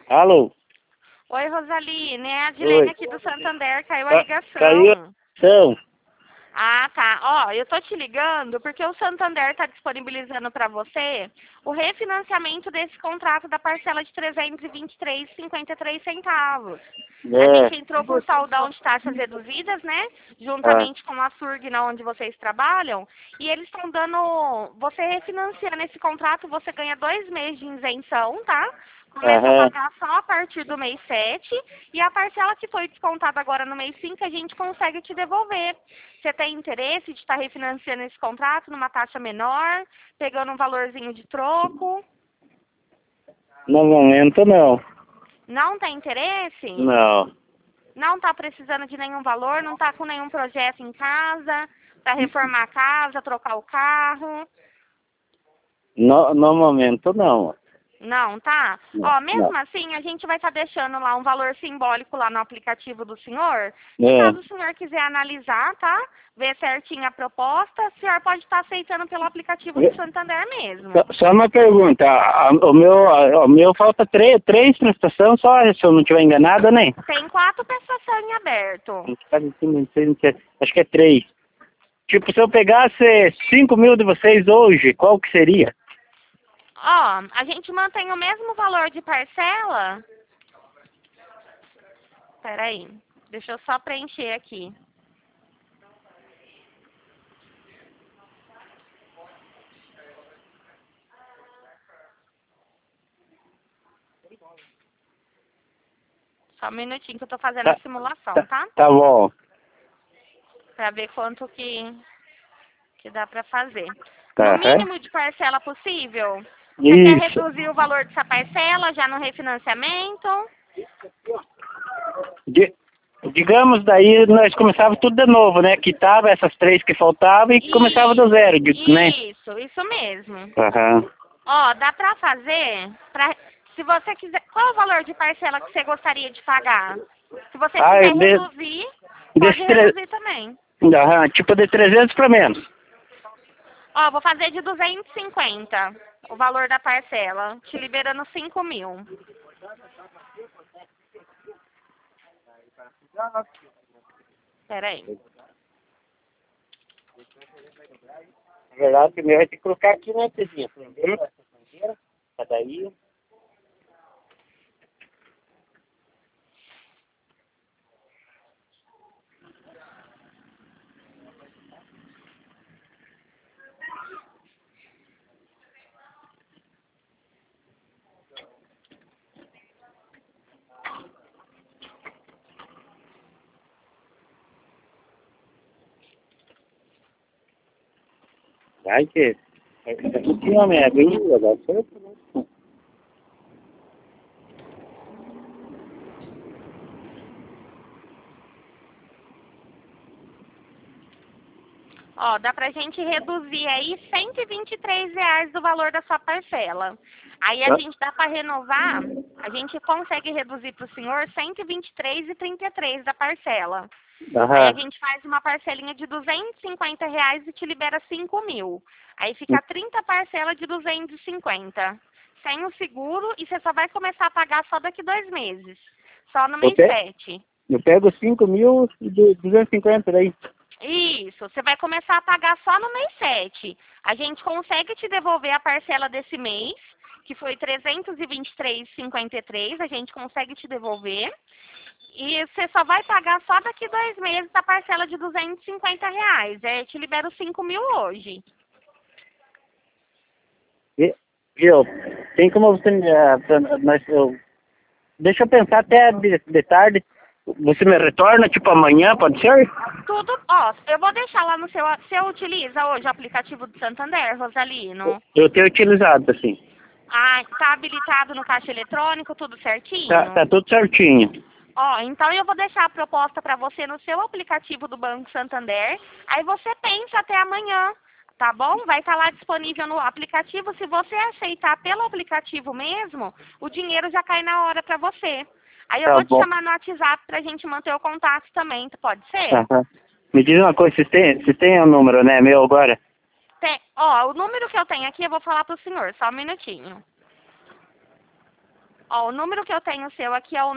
Alô? Oi, Rosaline, é a Oi. Dilene aqui do Santander, caiu a Caiu a ligação. ligação. Ah, tá. Ó, eu tô te ligando porque o Santander está disponibilizando para você o refinanciamento desse contrato da parcela de R$ 323,53. A É. gente entrou com saldão de taxas reduzidas, né? Ah, Juntamente com a Surg, na onde vocês trabalham. E eles estão dando. Você refinanciando esse contrato, você ganha 2 meses de isenção, tá? Começa a aham. pagar só a partir do mês 7. E a parcela que foi descontada agora no mês 5, a gente consegue te devolver. Você tem interesse de estar refinanciando esse contrato numa taxa menor, pegando um valorzinho de troco? No momento, não. Não tem interesse? Não. Não está precisando de nenhum valor, não está com nenhum projeto em casa, para reformar a casa, trocar o carro. No momento, não. Não, tá? Não. Ó, Não. mesmo assim, a gente vai estar deixando lá um valor simbólico lá no aplicativo do senhor. E É. caso o senhor quiser analisar, tá? Ver certinho a proposta, o senhor pode estar aceitando pelo aplicativo do Santander mesmo. Só uma pergunta. O meu falta três prestações só, se eu não estiver enganado, né? Tem 4 prestações em aberto. Acho que é 3. Tipo, se eu pegasse 5.000 de vocês hoje, qual que seria? Ó, a gente mantém o mesmo valor de parcela. Peraí, deixa eu só preencher aqui. Só um minutinho que eu tô fazendo Tá, a simulação, tá? tá bom. Pra ver quanto que dá pra fazer. No Tá, mínimo de parcela possível, você quer Isso. reduzir o valor dessa parcela já no refinanciamento? Di- Digamos, daí nós começava tudo de novo, né? Quitava essas 3 que faltavam e começava do zero, né? Isso mesmo. Aham. Ó, dá pra fazer, se você quiser, qual é o valor de parcela que você gostaria de pagar? Se você Ah, quiser reduzir, pode desse reduzir também. aham, tipo de 300 para menos. Ó, vou fazer de 250 o valor da parcela, te liberando 5.000. Peraí. Na verdade, primeiro vai ter que colocar aqui, né, Tezinha? Cada aí. Vai que... Aqui uma merda, hein? Agora foi. Ó, dá pra gente reduzir aí R$ 123 do valor da sua parcela. Aí a gente dá para renovar, a gente consegue reduzir para o senhor R$ 123,33 da parcela. Aí a Aham. gente faz uma parcelinha de R$ 250 e te libera 5.000. Aí fica 30 parcelas de 250. Sem o seguro e você só vai começar a pagar só daqui 2 meses. Só no mês 7. Eu pego 5.000 e 250 daí. Isso, você vai começar a pagar só no mês 7. A gente consegue te devolver a parcela desse mês, que foi R$ 323,53, a gente consegue te devolver. E você só vai pagar só daqui 2 meses a parcela de R$ 250. Eu te libero 5.000 hoje. Viu? Tem como você... deixa eu pensar até de tarde. Você me retorna, tipo, amanhã, pode ser? Tudo, ó, eu vou deixar lá no seu... Você utiliza hoje o aplicativo do Santander, Rosalino? Eu tenho utilizado, assim. Ah, tá habilitado no caixa eletrônico, tudo certinho? Tá tudo certinho. Ó, então eu vou deixar a proposta para você no seu aplicativo do Banco Santander. Aí você pensa até amanhã, tá bom? Vai estar lá disponível no aplicativo. Se você aceitar pelo aplicativo mesmo, o dinheiro já cai na hora para você. Aí eu Tá vou te bom. chamar no WhatsApp pra gente manter o contato também, pode ser? Aham. Me diz uma coisa, vocês têm o número, né, meu agora? Ó, o número que eu tenho aqui eu vou falar pro senhor, só um minutinho. Ó, o número que eu tenho seu aqui é o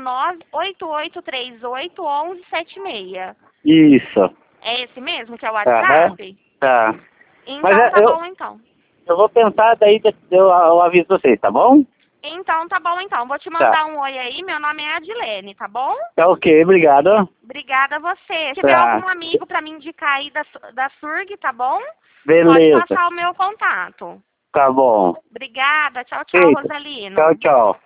988381176. Isso. É esse mesmo que é o Aham. WhatsApp? Tá. Então Mas tá bom então. eu vou pensar, daí eu aviso vocês, tá bom? Então tá bom então. Vou te Tá. mandar um oi aí. Meu nome é Adilene, tá bom? Tá ok, obrigado. Obrigada a você. Se tiver Tá. algum amigo pra me indicar aí da SURG, tá bom? Pode Beleza. passar o meu contato. Tá bom. Obrigada. Tchau, tchau, Feito. Rosalino. Tchau, tchau.